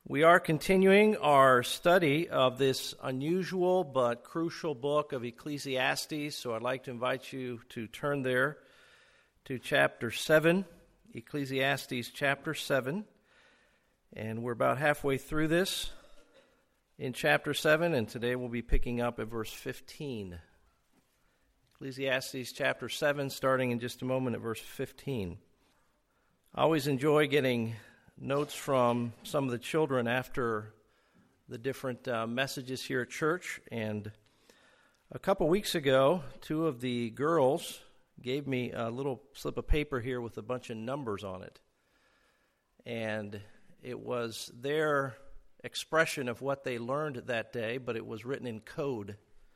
We are continuing our study of this unusual but crucial book of Ecclesiastes, so I'd like to invite you to turn there to chapter 7, Ecclesiastes chapter 7, and we're about halfway through this in chapter 7, and today we'll be picking up at verse 15. Ecclesiastes chapter 7, starting in just a moment at verse 15. I always enjoy getting notes from some of the children after the different messages here at church. And a couple weeks ago, two of the girls gave me a little slip of paper here with a bunch of numbers on it. And it was their expression of what they learned that day, but it was written in code.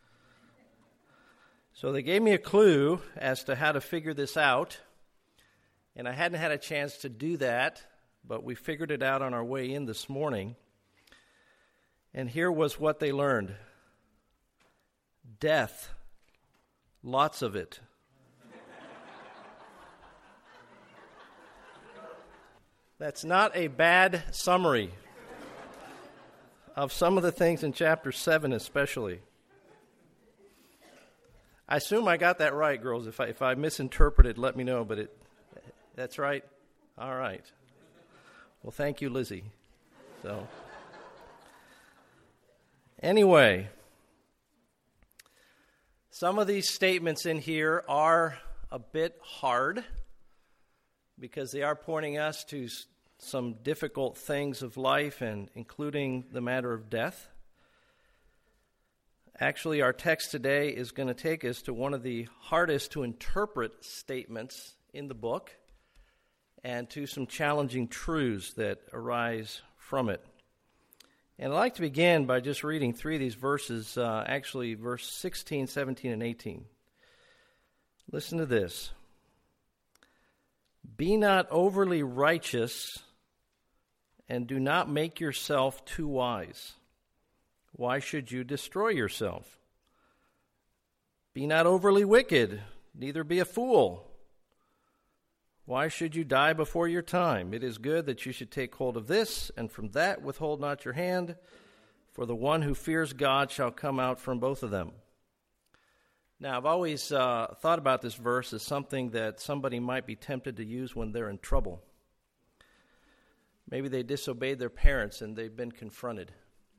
So they gave me a clue as to how to figure this out. And I hadn't had a chance to do that, but we figured it out on our way in this morning. And here was what they learned. Death. Lots of it. That's not a bad summary of some of the things in chapter 7 especially. I assume I got that right, girls. If I misinterpreted, let me know, but that's right? All right. Well, thank you, Lizzie. So, anyway, some of these statements in here are a bit hard because they are pointing us to some difficult things of life, and including the matter of death. Actually, our text today is going to take us to one of the hardest to interpret statements in the book, and to some challenging truths that arise from it. And I'd like to begin by just reading three of these verses, actually verse 16, 17, and 18. Listen to this. Be not overly righteous, and do not make yourself too wise. Why should you destroy yourself? Be not overly wicked, neither be a fool. Why should you die before your time? It is good that you should take hold of this, and from that withhold not your hand, for the one who fears God shall come out from both of them. Now, I've always thought about this verse as something that somebody might be tempted to use when they're in trouble. Maybe they disobeyed their parents and they've been confronted.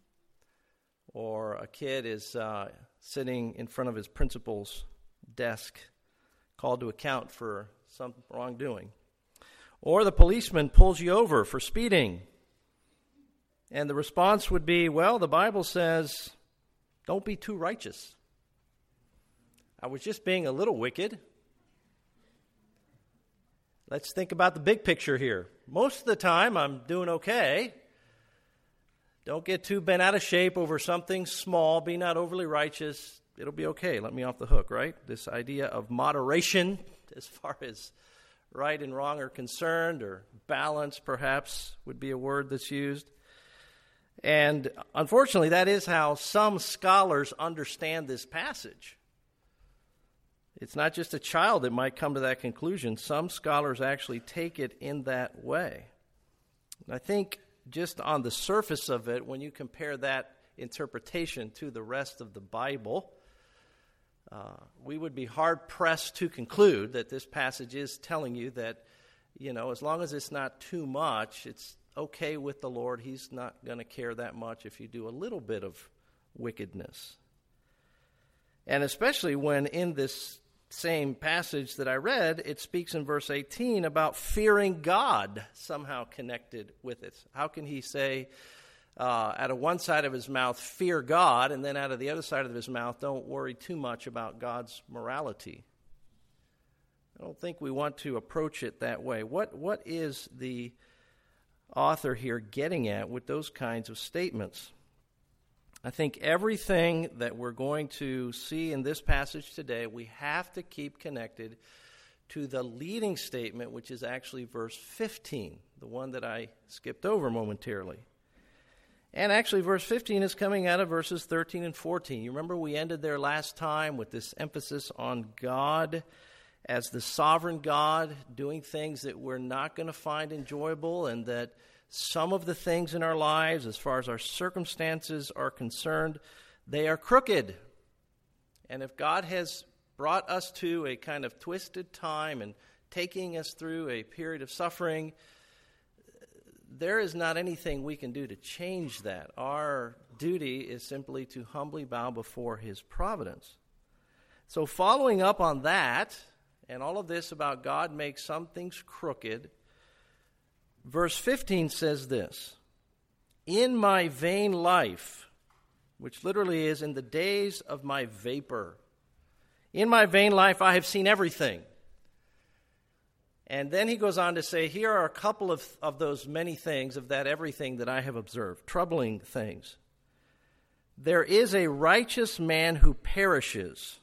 Or a kid is sitting in front of his principal's desk, called to account for some wrongdoing. Or the policeman pulls you over for speeding. And the response would be, well, the Bible says, don't be too righteous. I was just being a little wicked. Let's think about the big picture here. Most of the time, I'm doing okay. Don't get too bent out of shape over something small. Be not overly righteous. It'll be okay. Let me off the hook, right? This idea of moderation as far as right and wrong are concerned, or balance perhaps would be a word that's used. And unfortunately, that is how some scholars understand this passage. It's not just a child that might come to that conclusion. Some scholars actually take it in that way. And I think just on the surface of it, when you compare that interpretation to the rest of the Bible, we would be hard-pressed to conclude that this passage is telling you that, as long as it's not too much, it's okay with the Lord. He's not going to care that much if you do a little bit of wickedness. And especially when in this same passage that I read, it speaks in verse 18 about fearing God somehow connected with it. How can he say, out of one side of his mouth, fear God, and then out of the other side of his mouth, don't worry too much about God's morality? I don't think we want to approach it that way. What is the author here getting at with those kinds of statements? I think everything that we're going to see in this passage today, we have to keep connected to the leading statement, which is actually verse 15, the one that I skipped over momentarily. And actually, verse 15 is coming out of verses 13 and 14. You remember we ended there last time with this emphasis on God as the sovereign God, doing things that we're not going to find enjoyable, and that some of the things in our lives, as far as our circumstances are concerned, they are crooked. And if God has brought us to a kind of twisted time and taking us through a period of suffering, there is not anything we can do to change that. Our duty is simply to humbly bow before his providence. So following up on that, and all of this about God makes some things crooked, verse 15 says this, "In my vain life," which literally is in the days of my vapor, "in my vain life I have seen everything." And then he goes on to say, here are a couple of those many things, of that everything that I have observed, troubling things. "There is a righteous man who perishes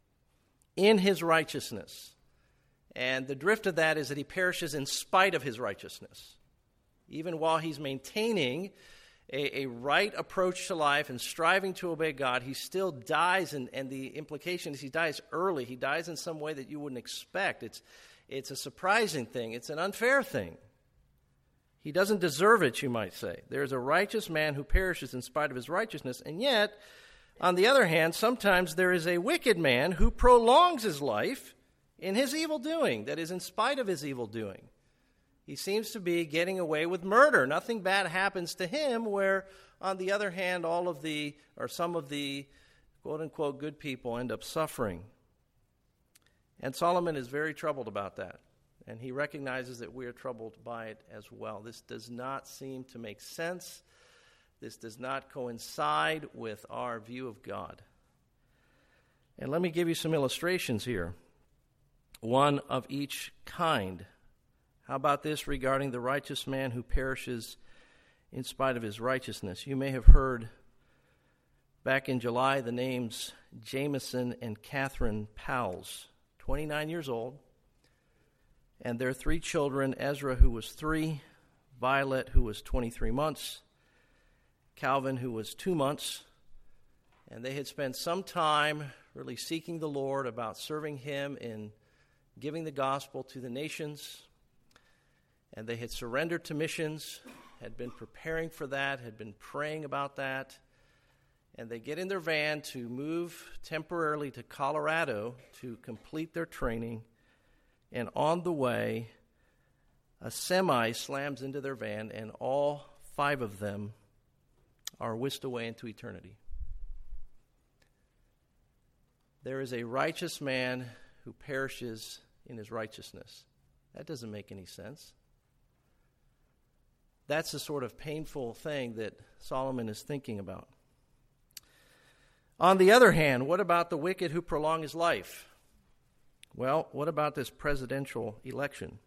in his righteousness." And the drift of that is that he perishes in spite of his righteousness. Even while he's maintaining a right approach to life and striving to obey God, he still dies, and the implication is he dies early. He dies in some way that you wouldn't expect. It's a surprising thing. It's an unfair thing. He doesn't deserve it, you might say. There's a righteous man who perishes in spite of his righteousness, and yet, on the other hand, sometimes there is a wicked man who prolongs his life in his evil doing, that is, in spite of his evil doing. He seems to be getting away with murder. Nothing bad happens to him, where, on the other hand, some of the quote-unquote good people end up suffering. And Solomon is very troubled about that. And he recognizes that we are troubled by it as well. This does not seem to make sense. This does not coincide with our view of God. And let me give you some illustrations here, one of each kind. How about this regarding the righteous man who perishes in spite of his righteousness? You may have heard back in July the names Jameson and Catherine Powles, 29 years old, and their 3 children, Ezra, who was 3, Violet, who was 23 months, Calvin, who was 2 months, and they had spent some time really seeking the Lord about serving him in giving the gospel to the nations, and they had surrendered to missions, had been preparing for that, had been praying about that, and they get in their van to move temporarily to Colorado to complete their training. And on the way, a semi slams into their van, and all 5 of them are whisked away into eternity. There is a righteous man who perishes in his righteousness. That doesn't make any sense. That's the sort of painful thing that Solomon is thinking about. On the other hand, what about the wicked who prolong his life? Well, what about this presidential election?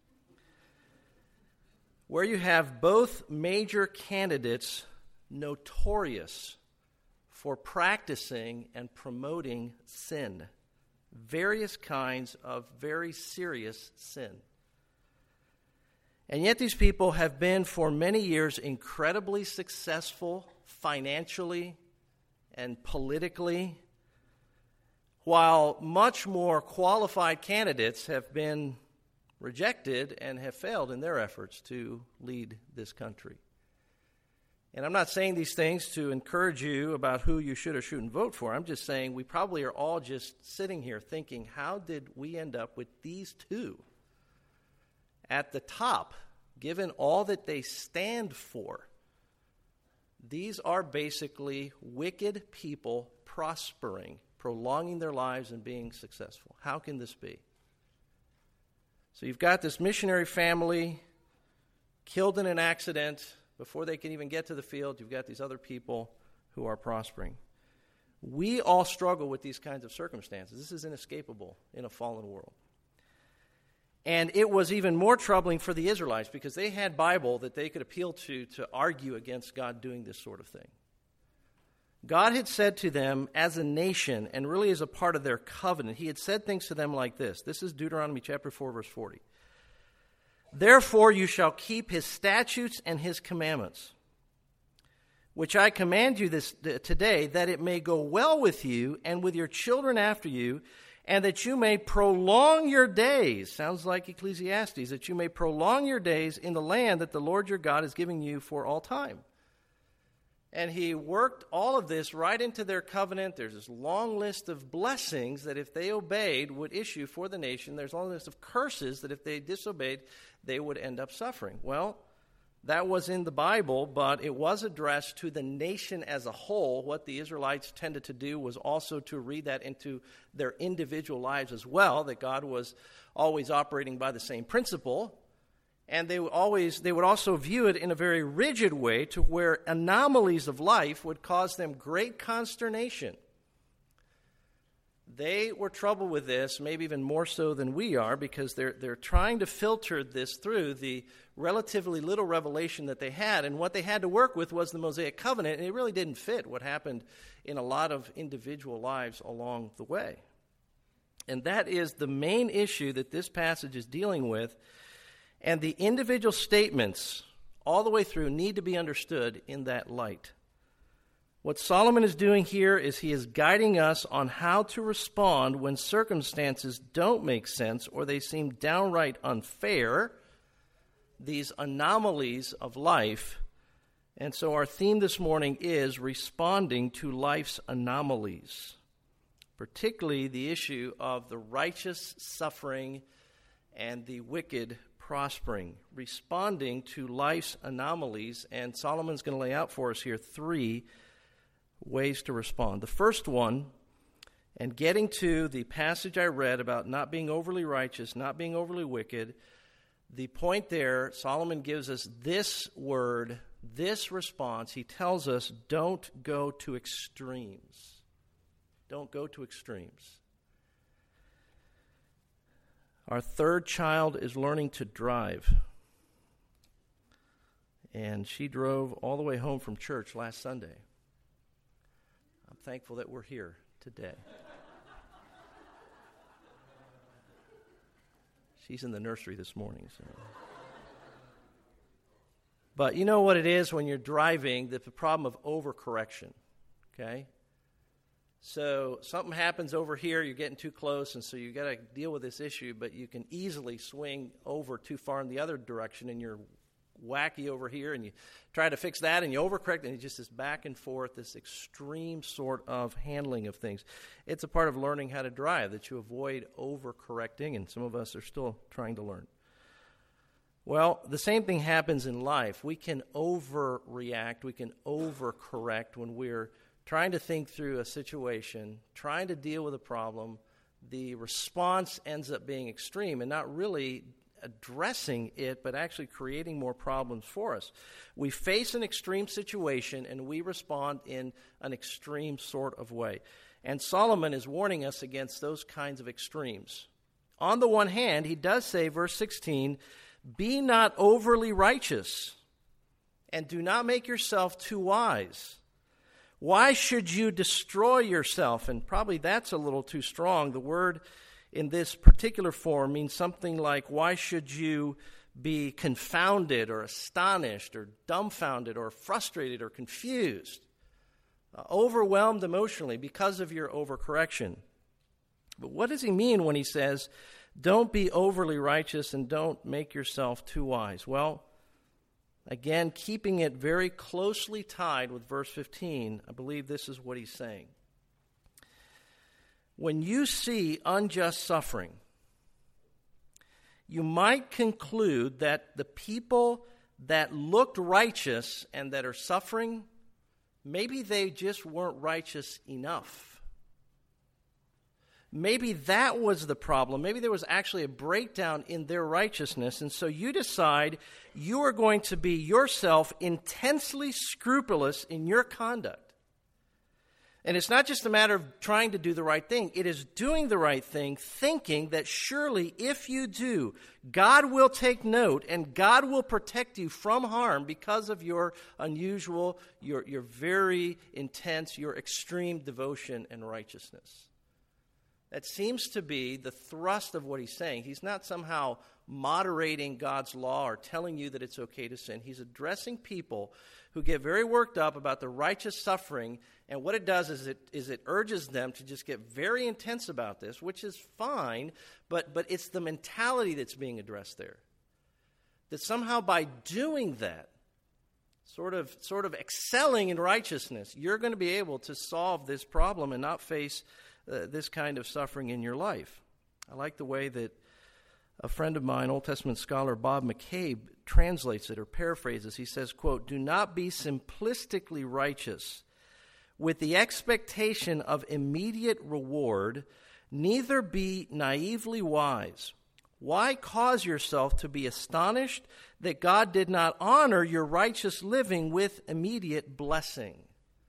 Where you have both major candidates notorious for practicing and promoting sin, various kinds of very serious sin. And yet these people have been for many years incredibly successful financially and politically, while much more qualified candidates have been rejected and have failed in their efforts to lead this country. And I'm not saying these things to encourage you about who you should or shouldn't vote for. I'm just saying we probably are all just sitting here thinking, how did we end up with these two at the top, given all that they stand for? These are basically wicked people prospering, prolonging their lives and being successful. How can this be? So you've got this missionary family killed in an accident. Before they can even get to the field, you've got these other people who are prospering. We all struggle with these kinds of circumstances. This is inescapable in a fallen world. And it was even more troubling for the Israelites because they had Bible that they could appeal to argue against God doing this sort of thing. God had said to them as a nation, and really as a part of their covenant, he had said things to them like this. This is Deuteronomy chapter 4, verse 40. Therefore you shall keep his statutes and his commandments, which I command you this today, that it may go well with you and with your children after you, and that you may prolong your days. Sounds like Ecclesiastes, that you may prolong your days in the land that the Lord your God is giving you for all time. And he worked all of this right into their covenant. There's this long list of blessings that if they obeyed would issue for the nation. There's a long list of curses that if they disobeyed, they would end up suffering. Well, that was in the Bible, but it was addressed to the nation as a whole. What the Israelites tended to do was also to read that into their individual lives as well, that God was always operating by the same principle. And they would also view it in a very rigid way to where anomalies of life would cause them great consternation. They were troubled with this, maybe even more so than we are, because they're trying to filter this through the relatively little revelation that they had. And what they had to work with was the Mosaic covenant, and it really didn't fit what happened in a lot of individual lives along the way. And that is the main issue that this passage is dealing with. And the individual statements all the way through need to be understood in that light. What Solomon is doing here is he is guiding us on how to respond when circumstances don't make sense or they seem downright unfair, these anomalies of life. And so our theme this morning is responding to life's anomalies, particularly the issue of the righteous suffering and the wicked prospering, responding to life's anomalies. And Solomon's going to lay out for us here 3 ways to respond. The first one, and getting to the passage I read about not being overly righteous, not being overly wicked, the point there, Solomon gives us this word, this response. He tells us, don't go to extremes. Don't go to extremes. Our third child is learning to drive. And she drove all the way home from church last Sunday. I'm thankful that we're here today. She's in the nursery this morning. So. But you know what it is when you're driving, the problem of overcorrection, okay? So something happens over here, you're getting too close, and so you got to deal with this issue, but you can easily swing over too far in the other direction, and you're wacky over here, and you try to fix that, and you overcorrect, and it's just this back and forth, this extreme sort of handling of things. It's a part of learning how to drive, that you avoid overcorrecting, and some of us are still trying to learn. Well, the same thing happens in life. We can overreact, we can overcorrect when we're trying to think through a situation, trying to deal with a problem. The response ends up being extreme and not really addressing it, but actually creating more problems for us. We face an extreme situation and we respond in an extreme sort of way. And Solomon is warning us against those kinds of extremes. On the one hand, he does say, verse 16, be not overly righteous and do not make yourself too wise. Why should you destroy yourself? And probably that's a little too strong. The word in this particular form means something like, why should you be confounded or astonished or dumbfounded or frustrated or confused, overwhelmed emotionally because of your overcorrection? But what does he mean when he says, don't be overly righteous and don't make yourself too wise? Well, again, keeping it very closely tied with verse 15, I believe this is what he's saying. When you see unjust suffering, you might conclude that the people that looked righteous and that are suffering, maybe they just weren't righteous enough. Maybe that was the problem. Maybe there was actually a breakdown in their righteousness. And so you decide you are going to be yourself intensely scrupulous in your conduct. And it's not just a matter of trying to do the right thing. It is doing the right thing, thinking that surely if you do, God will take note and God will protect you from harm because of your unusual, your very intense, your extreme devotion and righteousness. That seems to be the thrust of what he's saying. He's not somehow moderating God's law or telling you that it's okay to sin. He's addressing people who get very worked up about the righteous suffering, and what it does is it urges them to just get very intense about this, which is fine, but it's the mentality that's being addressed there. That somehow by doing that, sort of excelling in righteousness, you're going to be able to solve this problem and not face this kind of suffering in your life. I like the way that a friend of mine, Old Testament scholar Bob McCabe, translates it or paraphrases. He says, quote, "Do not be simplistically righteous with the expectation of immediate reward, neither be naively wise. Why cause yourself to be astonished that God did not honor your righteous living with immediate blessing?"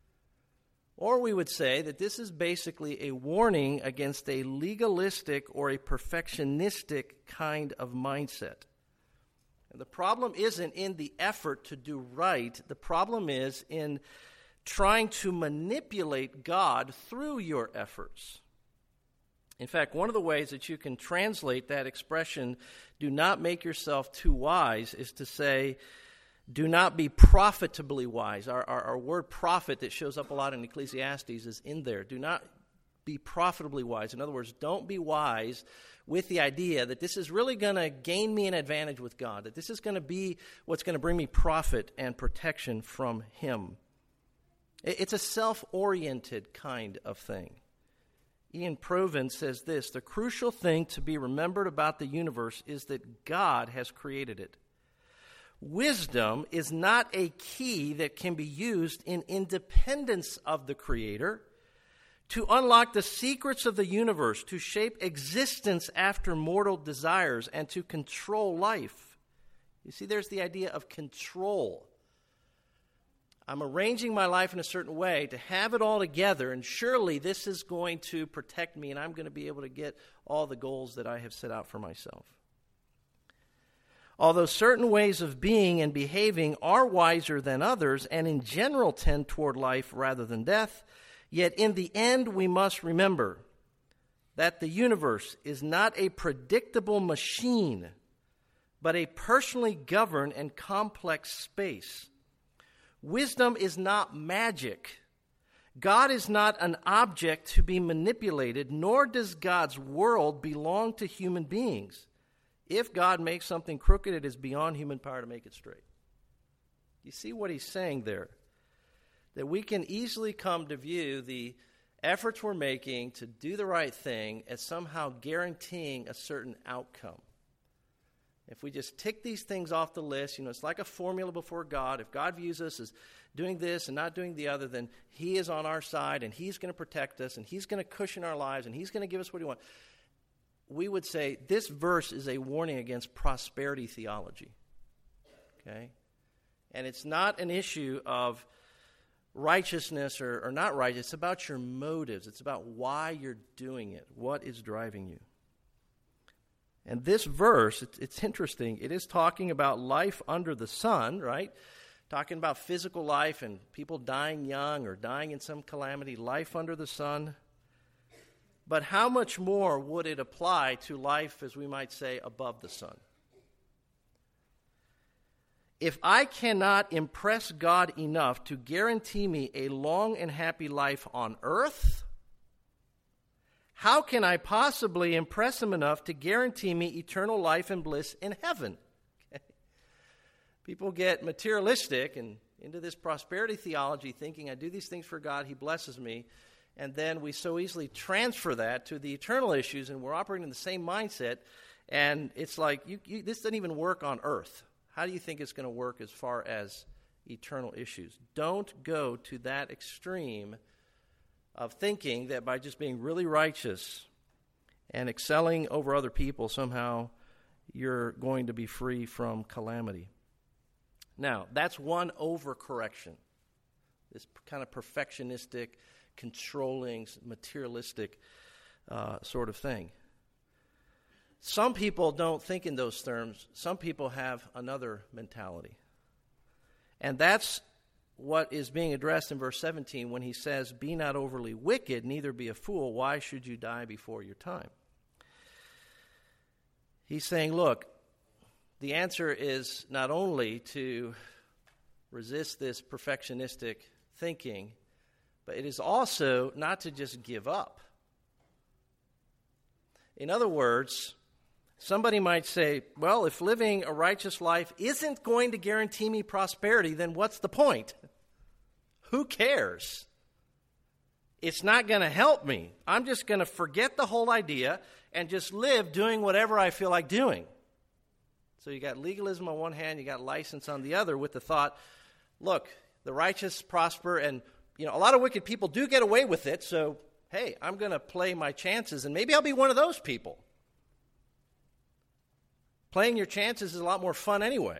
Or we would say that this is basically a warning against a legalistic or a perfectionistic kind of mindset. And the problem isn't in the effort to do right. The problem is in trying to manipulate God through your efforts. In fact, one of the ways that you can translate that expression, "do not make yourself too wise," is to say, do not be profitably wise. Our word profit that shows up a lot in Ecclesiastes is in there. Do not be profitably wise. In other words, don't be wise with the idea that this is really going to gain me an advantage with God, that this is going to be what's going to bring me profit and protection from Him. It's a self-oriented kind of thing. Ian Provan says this: "The crucial thing to be remembered about the universe is that God has created it. Wisdom is not a key that can be used in independence of the Creator to unlock the secrets of the universe, to shape existence after mortal desires, and to control life." You see, there's the idea of control. I'm arranging my life in a certain way to have it all together, and surely this is going to protect me, and I'm going to be able to get all the goals that I have set out for myself. Although certain ways of being and behaving are wiser than others and in general tend toward life rather than death, yet in the end we must remember that the universe is not a predictable machine, but a personally governed and complex space. Wisdom is not magic. God is not an object to be manipulated, nor does God's world belong to human beings. If God makes something crooked, it is beyond human power to make it straight. You see what he's saying there? That we can easily come to view the efforts we're making to do the right thing as somehow guaranteeing a certain outcome. If we just tick these things off the list, it's like a formula before God. If God views us as doing this and not doing the other, then he is on our side and he's going to protect us and he's going to cushion our lives and he's going to give us what we want. We would say this verse is a warning against prosperity theology. Okay? And it's not an issue of righteousness or not righteous. It's about your motives. It's about why you're doing it. What is driving you? And this verse, it's interesting. It is talking about life under the sun, right? Talking about physical life and people dying young or dying in some calamity, life under the sun. But how much more would it apply to life, as we might say, above the sun? If I cannot impress God enough to guarantee me a long and happy life on earth, how can I possibly impress him enough to guarantee me eternal life and bliss in heaven? Okay. People get materialistic and into this prosperity theology, thinking I do these things for God, he blesses me. And then we so easily transfer that to the eternal issues, and we're operating in the same mindset. And it's like, this doesn't even work on earth. How do you think it's going to work as far as eternal issues? Don't go to that extreme of thinking that by just being really righteous and excelling over other people, somehow you're going to be free from calamity. Now, that's one overcorrection, this kind of perfectionistic, controlling, materialistic sort of thing. Some people don't think in those terms. Some people have another mentality. And that's what is being addressed in verse 17 when he says, "Be not overly wicked, neither be a fool. Why should you die before your time?" He's saying, look, the answer is not only to resist this perfectionistic thinking, but it is also not to just give up. In other words, somebody might say, well, if living a righteous life isn't going to guarantee me prosperity, then what's the point? Who cares? It's not going to help me. I'm just going to forget the whole idea and just live doing whatever I feel like doing. So you got legalism on one hand, you got license on the other, with the thought, look, the righteous prosper, and a lot of wicked people do get away with it, so hey, I'm going to play my chances, and maybe I'll be one of those people. Playing your chances is a lot more fun anyway.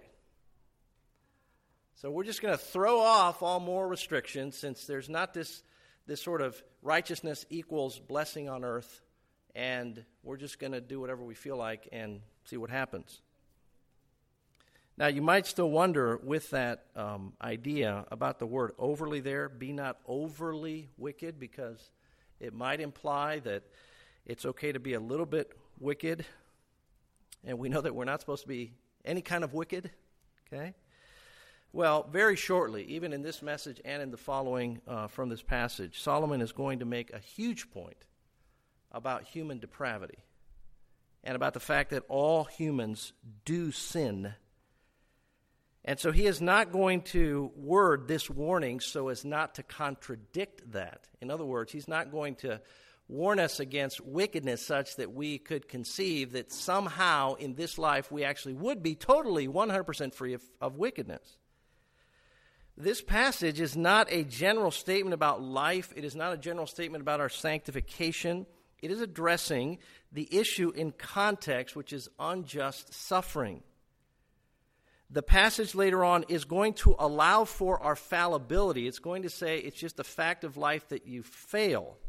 So we're just going to throw off all moral restrictions, since there's not this sort of righteousness equals blessing on earth, and we're just going to do whatever we feel like and see what happens. Now, you might still wonder with that idea about the word overly there, be not overly wicked, because it might imply that it's okay to be a little bit wicked, and we know that we're not supposed to be any kind of wicked, okay? Well, very shortly, even in this message and in the following from this passage, Solomon is going to make a huge point about human depravity and about the fact that all humans do sin. And so he is not going to word this warning so as not to contradict that. In other words, he's not going to warn us against wickedness such that we could conceive that somehow in this life we actually would be totally 100% free of wickedness. This passage is not a general statement about life. It is not a general statement about our sanctification. It is addressing the issue in context, which is unjust suffering. The passage later on is going to allow for our fallibility. It's going to say it's just a fact of life that you fail.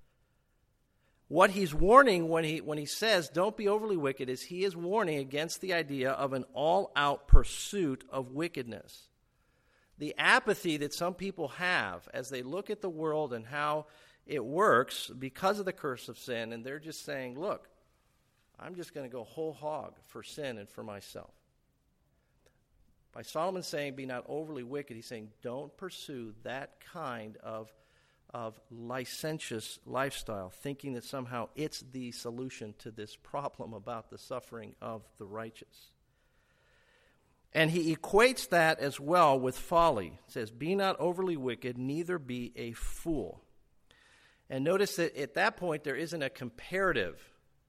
What he's warning when he says don't be overly wicked is he is warning against the idea of an all-out pursuit of wickedness. The apathy that some people have as they look at the world and how it works because of the curse of sin, and they're just saying, look, I'm just going to go whole hog for sin and for myself. By Solomon saying be not overly wicked, he's saying don't pursue that kind of licentious lifestyle, thinking that somehow it's the solution to this problem about the suffering of the righteous. And he equates that as well with folly. He says, be not overly wicked, neither be a fool. And notice that at that point there isn't a comparative.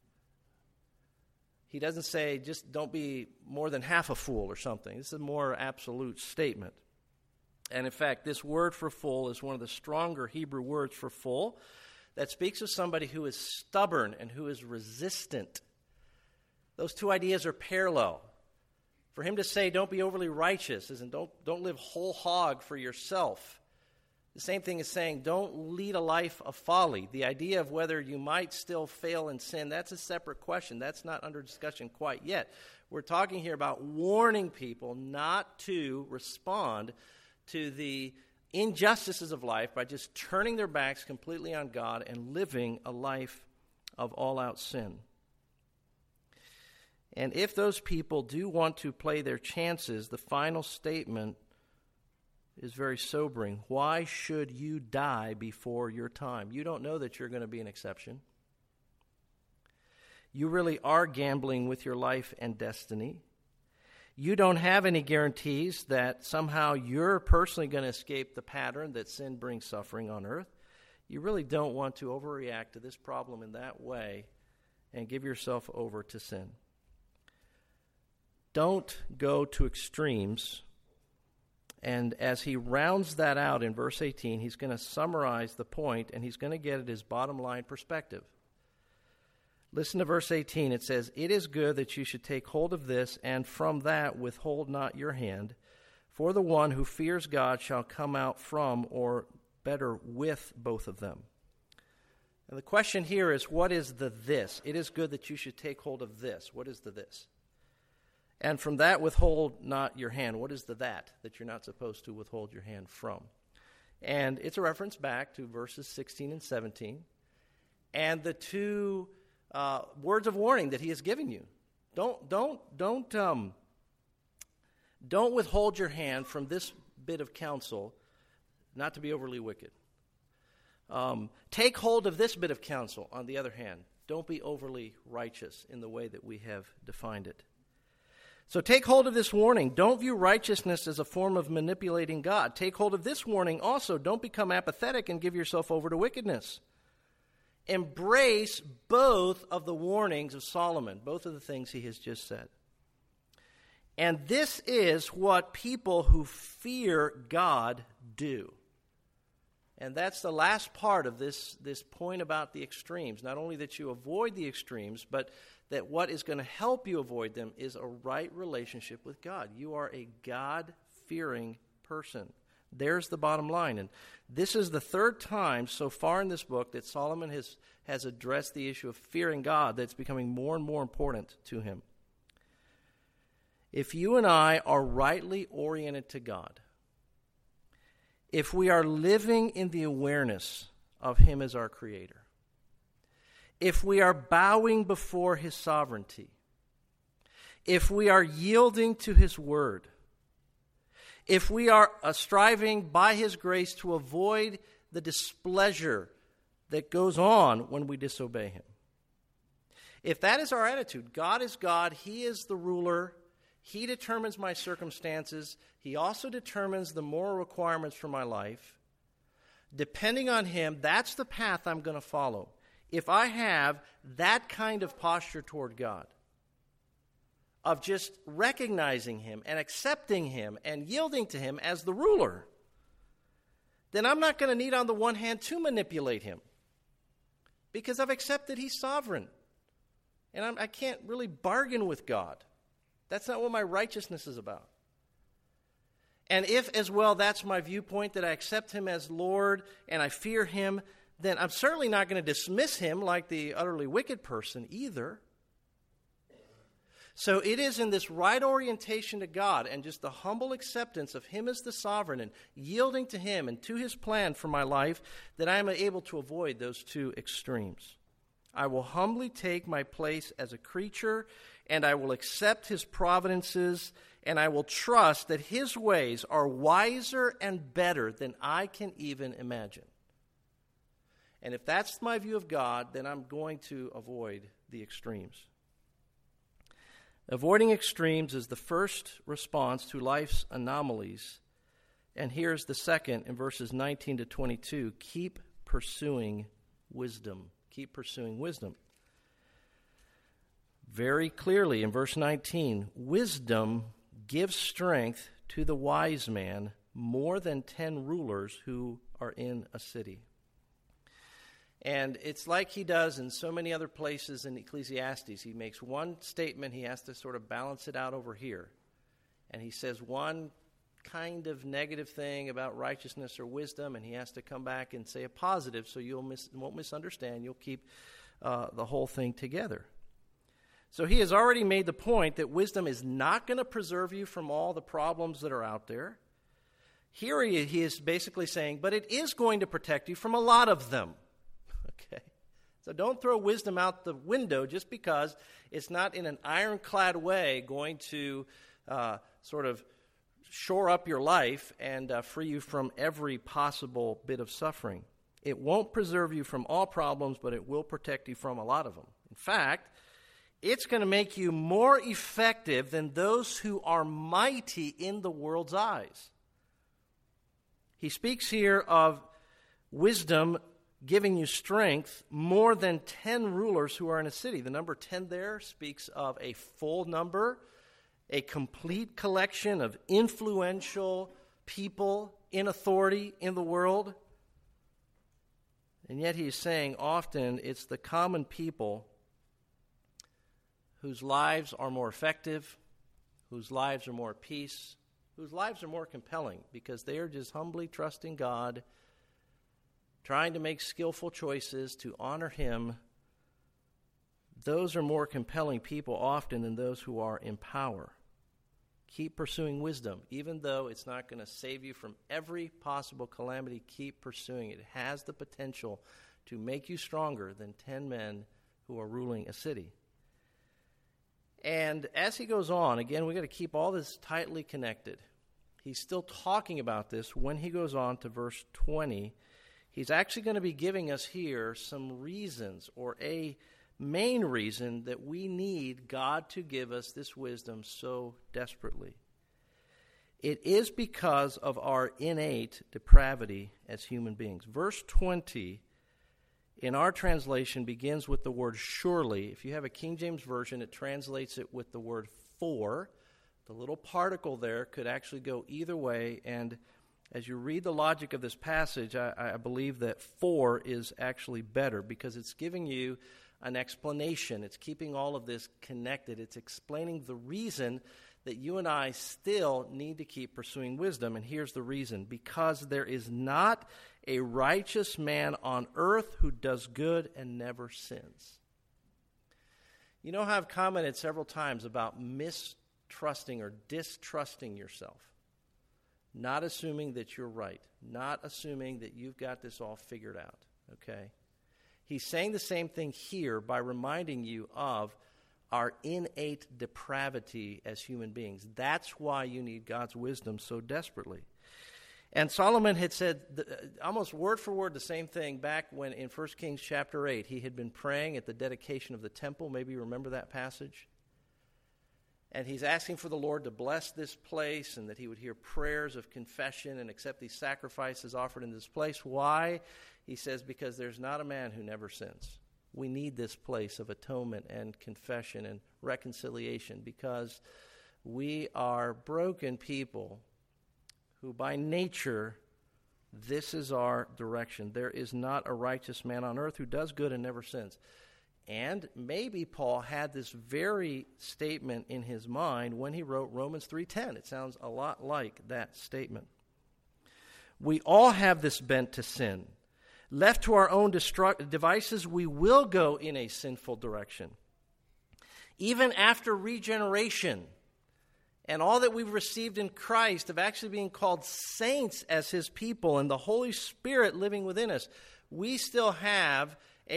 He doesn't say just don't be more than half a fool or something. This is a more absolute statement. And in fact, this word for fool is one of the stronger Hebrew words for fool that speaks of somebody who is stubborn and who is resistant. Those two ideas are parallel. For him to say don't be overly righteous isn't don't live whole hog for yourself. The same thing as saying don't lead a life of folly. The idea of whether you might still fail in sin, that's a separate question. That's not under discussion quite yet. We're talking here about warning people not to respond to the injustices of life by just turning their backs completely on God and living a life of all-out sin. And if those people do want to play their chances, the final statement is very sobering. Why should you die before your time? You don't know that you're going to be an exception. You really are gambling with your life and destiny. You don't have any guarantees that somehow you're personally going to escape the pattern that sin brings suffering on earth. You really don't want to overreact to this problem in that way and give yourself over to sin. Don't go to extremes. And as he rounds that out in verse 18, he's going to summarize the point, and he's going to get at his bottom line perspective. Listen to verse 18. It says, "It is good that you should take hold of this, and from that withhold not your hand. For the one who fears God shall come out from, or better, with both of them." And the question here is, what is the this? It is good that you should take hold of this. What is the this? And from that withhold not your hand. What is the that you're not supposed to withhold your hand from? And it's a reference back to verses 16 and 17. And the two words of warning that he has given you. Don't Don't withhold your hand from this bit of counsel, not to be overly wicked. Take hold of this bit of counsel, on the other hand. Don't be overly righteous in the way that we have defined it. So take hold of this warning. Don't view righteousness as a form of manipulating God. Take hold of this warning also. Don't become apathetic and give yourself over to wickedness. Embrace both of the warnings of Solomon, both of the things he has just said. And this is what people who fear God do. And that's the last part of this point about the extremes. Not only that you avoid the extremes, but that what is going to help you avoid them is a right relationship with God. You are a God-fearing person. There's the bottom line. And this is the third time so far in this book that Solomon has addressed the issue of fearing God that's becoming more and more important to him. If you and I are rightly oriented to God, if we are living in the awareness of Him as our Creator, if we are bowing before His sovereignty, if we are yielding to His word, if we are striving by His grace to avoid the displeasure that goes on when we disobey Him, if that is our attitude, God is God, He is the ruler, He determines my circumstances. He also determines the moral requirements for my life. Depending on Him, that's the path I'm going to follow. If I have that kind of posture toward God, of just recognizing Him and accepting Him and yielding to Him as the ruler, then I'm not going to need, on the one hand, to manipulate Him, because I've accepted He's sovereign. And I can't really bargain with God. That's not what my righteousness is about. And if, as well, that's my viewpoint, that I accept Him as Lord and I fear Him, then I'm certainly not going to dismiss Him like the utterly wicked person either. So it is in this right orientation to God and just the humble acceptance of Him as the sovereign and yielding to Him and to His plan for my life that I am able to avoid those two extremes. I will humbly take my place as a creature, and I will accept His providences, and I will trust that His ways are wiser and better than I can even imagine. And if that's my view of God, then I'm going to avoid the extremes. Avoiding extremes is the first response to life's anomalies. And here's the second in verses 19 to 22. Keep pursuing wisdom. Keep pursuing wisdom. Very clearly in verse 19, wisdom gives strength to the wise man more than 10 rulers who are in a city. And it's like he does in so many other places in Ecclesiastes. He makes one statement, he has to sort of balance it out over here. And he says one kind of negative thing about righteousness or wisdom, and he has to come back and say a positive so you won't misunderstand. You'll keep the whole thing together. So he has already made the point that wisdom is not going to preserve you from all the problems that are out there. Here he is basically saying, but it is going to protect you from a lot of them. Okay? So don't throw wisdom out the window just because it's not in an ironclad way going to sort of shore up your life and free you from every possible bit of suffering. It won't preserve you from all problems, but it will protect you from a lot of them. In fact, it's going to make you more effective than those who are mighty in the world's eyes. He speaks here of wisdom giving you strength more than 10 rulers who are in a city. The number 10 there speaks of a full number, a complete collection of influential people in authority in the world. And yet he's saying often it's the common people whose lives are more effective, whose lives are more at peace, whose lives are more compelling because they are just humbly trusting God, trying to make skillful choices to honor Him. Those are more compelling people often than those who are in power. Keep pursuing wisdom. Even though it's not going to save you from every possible calamity, keep pursuing it. It has the potential to make you stronger than 10 men who are ruling a city. And as he goes on, again, we've got to keep all this tightly connected. He's still talking about this when he goes on to verse 20. He's actually going to be giving us here some reasons, or a main reason that we need God to give us this wisdom so desperately. It is because of our innate depravity as human beings. Verse 20 in our translation begins with the word surely. If you have a King James Version, it translates it with the word for. The little particle there could actually go either way, and as you read the logic of this passage, I believe that for is actually better because it's giving you an explanation. It's keeping all of this connected. It's explaining the reason that you and I still need to keep pursuing wisdom. And here's the reason. Because there is not a righteous man on earth who does good and never sins. You know how I've commented several times about mistrusting or distrusting yourself. Not assuming that you're right. Not assuming that you've got this all figured out. Okay? He's saying the same thing here by reminding you of our innate depravity as human beings. That's why you need God's wisdom so desperately. And Solomon had said almost word for word the same thing back when in 1 Kings chapter 8 he had been praying at the dedication of the temple. Maybe you remember that passage. And he's asking for the Lord to bless this place and that he would hear prayers of confession and accept these sacrifices offered in this place. Why? He says, because there's not a man who never sins. We need this place of atonement and confession and reconciliation because we are broken people who by nature, this is our direction. There is not a righteous man on earth who does good and never sins. And maybe Paul had this very statement in his mind when he wrote Romans 3:10. It sounds a lot like that statement. We all have this bent to sin. Left to our own devices, we will go in a sinful direction. Even after regeneration and all that we've received in Christ of actually being called saints as his people and the Holy Spirit living within us, we still have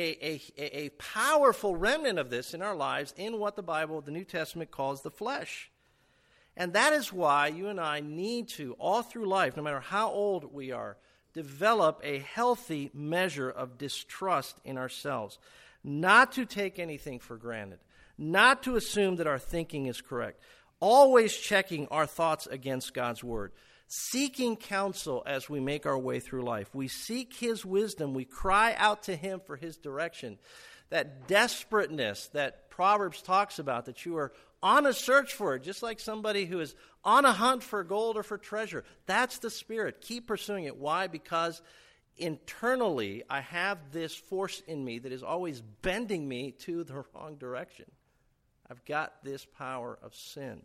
a powerful remnant of this in our lives in what the Bible, the New Testament, calls the flesh. And that is why you and I need to, all through life, no matter how old we are, develop a healthy measure of distrust in ourselves. Not to take anything for granted. Not to assume that our thinking is correct. Always checking our thoughts against God's word. Seeking counsel as we make our way through life. We seek his wisdom. We cry out to him for his direction. That desperateness that Proverbs talks about, that you are on a search for it, just like somebody who is on a hunt for gold or for treasure. That's the spirit. Keep pursuing it. Why? Because internally I have this force in me that is always bending me to the wrong direction. I've got this power of sin.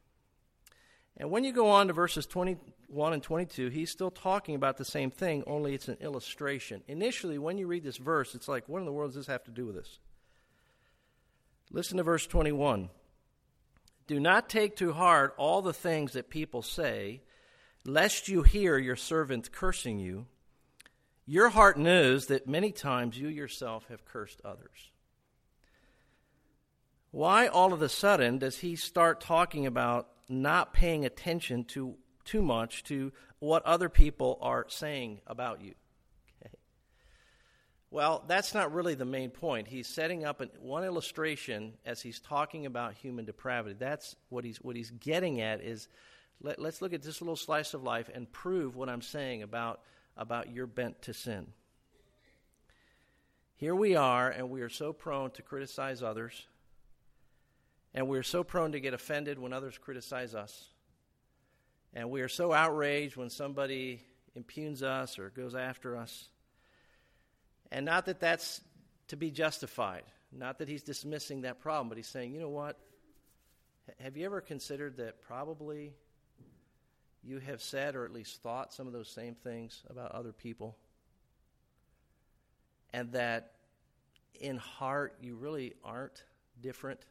And when you go on to verses 21 and 22, he's still talking about the same thing, only it's an illustration. Initially, when you read this verse, it's like, what in the world does this have to do with this? Listen to verse 21. Do not take to heart all the things that people say, lest you hear your servant cursing you. Your heart knows that many times you yourself have cursed others. Why all of a sudden does he start talking about not paying attention to too much to what other people are saying about you? Okay. Well, that's not really the main point. He's setting up one illustration as he's talking about human depravity. That's what he's getting at is let's look at this little slice of life and prove what I'm saying about your bent to sin. Here we are, and we are so prone to criticize others. And we're so prone to get offended when others criticize us. And we are so outraged when somebody impugns us or goes after us. And not that that's to be justified. Not that he's dismissing that problem, but he's saying, you know what? Have you ever considered that probably you have said or at least thought some of those same things about other people? And that in heart you really aren't different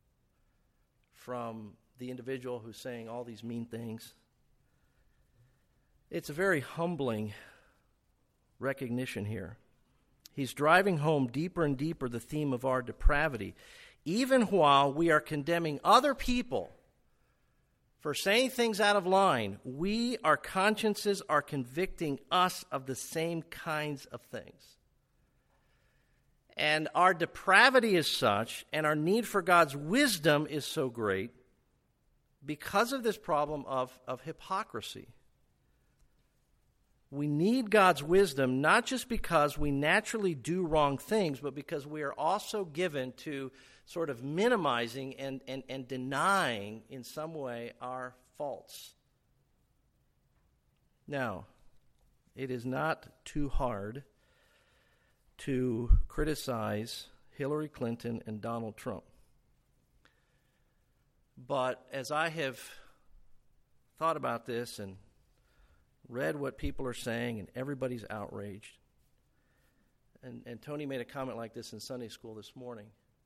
from the individual who's saying all these mean things. It's a very humbling recognition here. He's driving home deeper and deeper the theme of our depravity. even while we are condemning other people for saying things out of line, our consciences are convicting us of the same kinds of things. And our depravity is such, and our need for God's wisdom is so great because of this problem of hypocrisy. We need God's wisdom not just because we naturally do wrong things, but because we are also given to sort of minimizing and denying in some way our faults. Now, it is not too hard to criticize Hillary Clinton and Donald Trump. But as I have thought about this and read what people are saying, and everybody's outraged, and Tony made a comment like this in Sunday school this morning,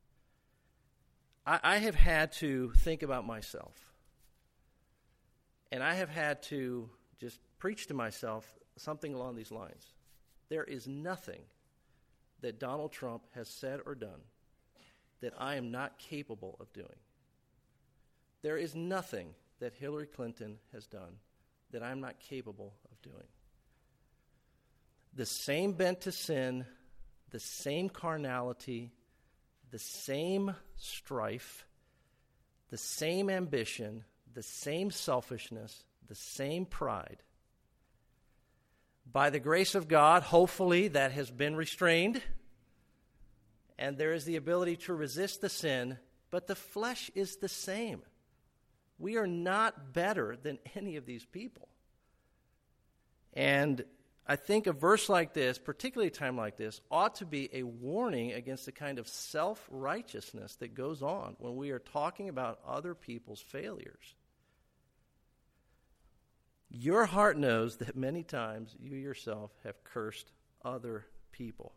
I have had to think about myself. And I have had to just preach to myself something along these lines. There is nothing that Donald Trump has said or done that I am not capable of doing. There is nothing that Hillary Clinton has done that I'm not capable of doing. The same bent to sin, the same carnality, the same strife, the same ambition, the same selfishness, the same pride. By the grace of God, hopefully that has been restrained, and there is the ability to resist the sin, but the flesh is the same. We are not better than any of these people. And I think a verse like this, particularly a time like this, ought to be a warning against the kind of self-righteousness that goes on when we are talking about other people's failures. Your heart knows that many times you yourself have cursed other people.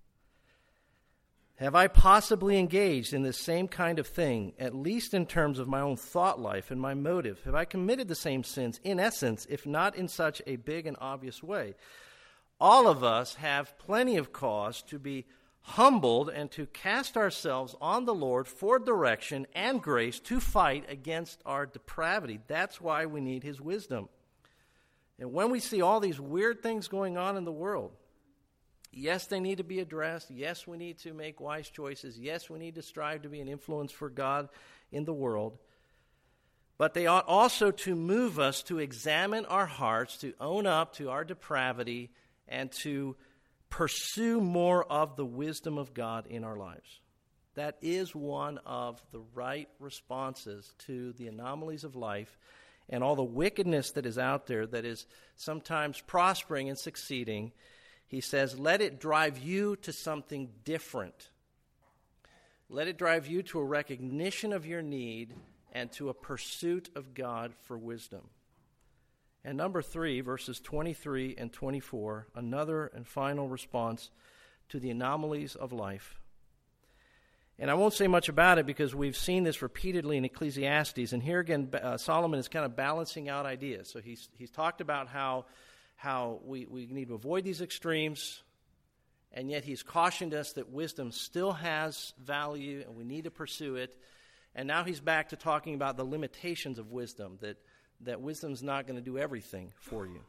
Have I possibly engaged in this same kind of thing, at least in terms of my own thought life and my motive? Have I committed the same sins, in essence, if not in such a big and obvious way? All of us have plenty of cause to be humbled and to cast ourselves on the Lord for direction and grace to fight against our depravity. That's why we need His wisdom. And when we see all these weird things going on in the world, yes, they need to be addressed. Yes, we need to make wise choices. Yes, we need to strive to be an influence for God in the world. But they ought also to move us to examine our hearts, to own up to our depravity, and to pursue more of the wisdom of God in our lives. That is one of the right responses to the anomalies of life and all the wickedness that is out there that is sometimes prospering and succeeding. He says, let it drive you to something different. Let it drive you to a recognition of your need and to a pursuit of God for wisdom. And number 3, verses 23 and 24, another and final response to the anomalies of life. And I won't say much about it because we've seen this repeatedly in Ecclesiastes. And here again, Solomon is kind of balancing out ideas. So he's talked about how we need to avoid these extremes, and yet he's cautioned us that wisdom still has value and we need to pursue it. And now he's back to talking about the limitations of wisdom, that wisdom's not going to do everything for you.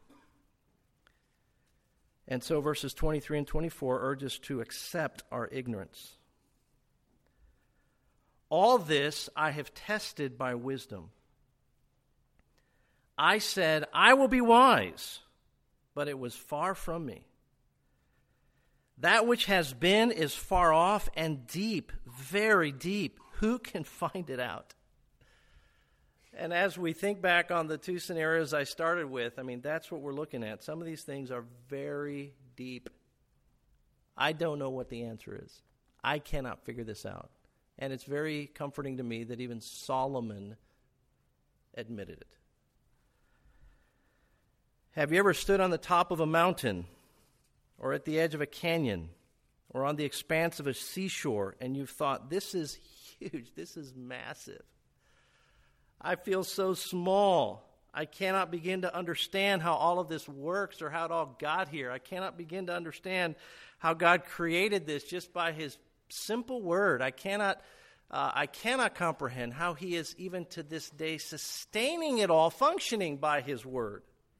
And so verses 23 and 24 urge us to accept our ignorance. All this I have tested by wisdom. I said, I will be wise, but it was far from me. That which has been is far off and deep, very deep. Who can find it out? And as we think back on the 2 scenarios I started with, I mean, that's what we're looking at. Some of these things are very deep. I don't know what the answer is. I cannot figure this out. And it's very comforting to me that even Solomon admitted it. Have you ever stood on the top of a mountain or at the edge of a canyon or on the expanse of a seashore and you've thought, this is huge, this is massive. I feel so small. I cannot begin to understand how all of this works or how it all got here. I cannot begin to understand how God created this just by His simple word. I cannot I cannot comprehend how he is even to this day sustaining it all, functioning by his word.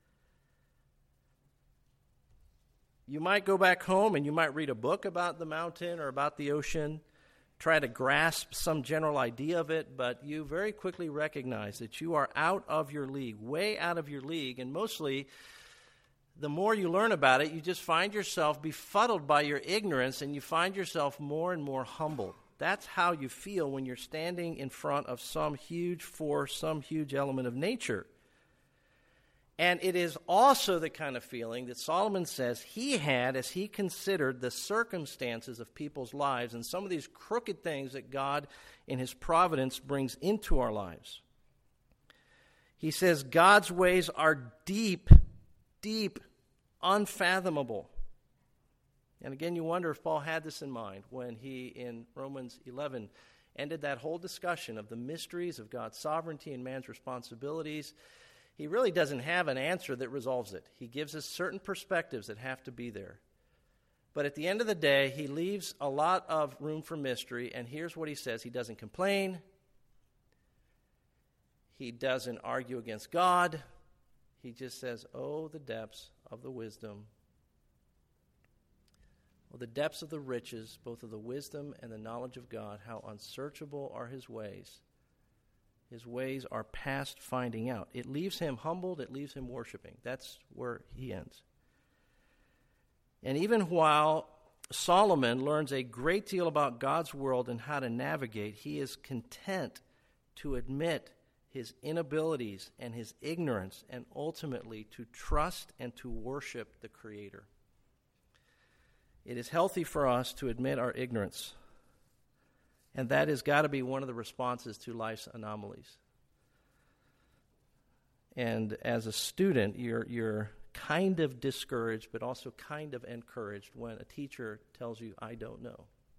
You might go back home and you might read a book about the mountain or about the ocean, try to grasp some general idea of it, but you very quickly recognize that you are out of your league, way out of your league, and mostly the more you learn about it, you just find yourself befuddled by your ignorance, and you find yourself more and more humbled. That's how you feel when you're standing in front of some huge force, some huge element of nature. And it is also the kind of feeling that Solomon says he had as he considered the circumstances of people's lives and some of these crooked things that God in his providence brings into our lives. He says God's ways are deep, deep, unfathomable. And again, you wonder if Paul had this in mind when he, in Romans 11, ended that whole discussion of the mysteries of God's sovereignty and man's responsibilities. He really doesn't have an answer that resolves it. He gives us certain perspectives that have to be there. But at the end of the day, he leaves a lot of room for mystery, and here's what he says. He doesn't complain. He doesn't argue against God. He just says, oh, the depths of the wisdom. Oh, the depths of the riches, both of the wisdom and the knowledge of God. How unsearchable are his ways. His ways are past finding out. It leaves him humbled. It leaves him worshiping. That's where he ends. And even while Solomon learns a great deal about God's world and how to navigate, he is content to admit his inabilities and his ignorance and ultimately to trust and to worship the Creator. It is healthy for us to admit our ignorance. And that has got to be one of the responses to life's anomalies. And as a student, you're kind of discouraged, but also kind of encouraged when a teacher tells you, I don't know.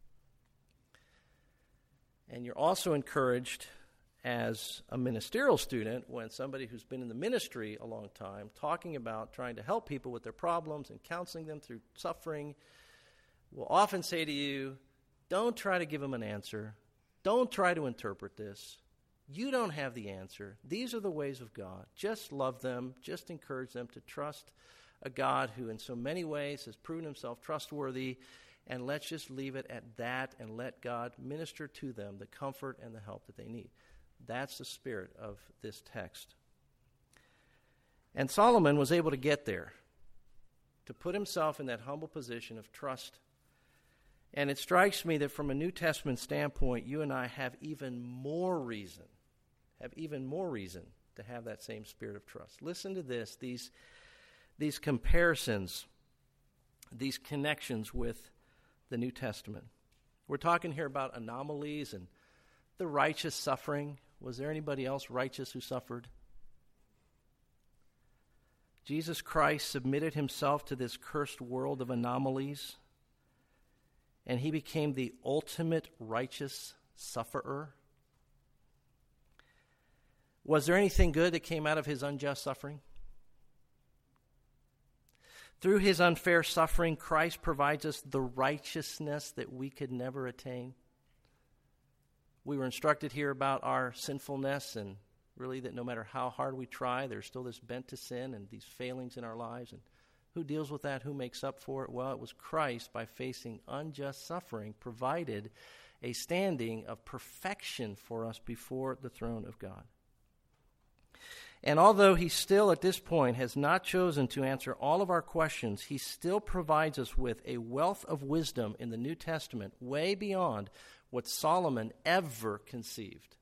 And you're also encouraged as a ministerial student when somebody who's been in the ministry a long time, talking about trying to help people with their problems and counseling them through suffering, will often say to you, don't try to give them an answer. Don't try to interpret this. You don't have the answer. These are the ways of God. Just love them. Just encourage them to trust a God who in so many ways has proven himself trustworthy. And let's just leave it at that and let God minister to them the comfort and the help that they need. That's the spirit of this text. And Solomon was able to get there, to put himself in that humble position of trust. And it strikes me that from a New Testament standpoint, you and I have even more reason to have that same spirit of trust. Listen to this, these comparisons, these connections with the New Testament. We're talking here about anomalies and the righteous suffering. Was there anybody else righteous who suffered? Jesus Christ submitted himself to this cursed world of anomalies, and he became the ultimate righteous sufferer. Was there anything good that came out of his unjust suffering? Through his unfair suffering, Christ provides us the righteousness that we could never attain. We were instructed here about our sinfulness and really that no matter how hard we try, there's still this bent to sin and these failings in our lives. And who deals with that? Who makes up for it? Well, it was Christ, by facing unjust suffering, provided a standing of perfection for us before the throne of God. And although he still at this point has not chosen to answer all of our questions, he still provides us with a wealth of wisdom in the New Testament way beyond what Solomon ever conceived.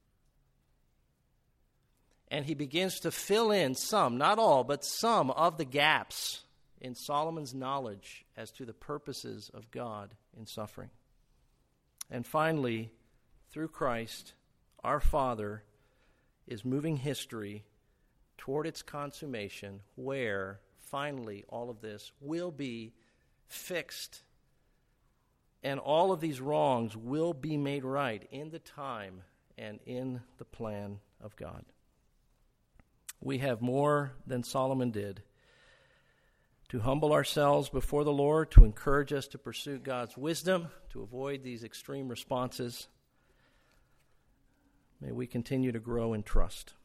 And he begins to fill in some, not all, but some of the gaps in Solomon's knowledge as to the purposes of God in suffering. And finally, through Christ, our Father is moving history toward its consummation, where finally all of this will be fixed and all of these wrongs will be made right in the time and in the plan of God. We have more than Solomon did to humble ourselves before the Lord, to encourage us to pursue God's wisdom, to avoid these extreme responses. May we continue to grow in trust.